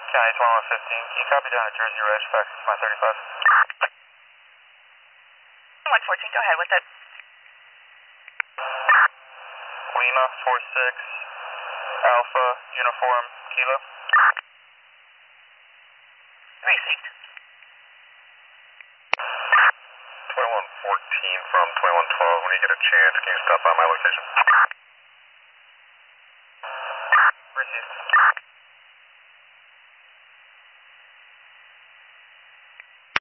County 2115. Can you copy down to Jersey Ridge, fax 535? 114, go ahead. What's that? Lima 46 Alpha Uniform Kilo. Received. 2114 from 2112. When you get a chance, can you stop by my location? Received.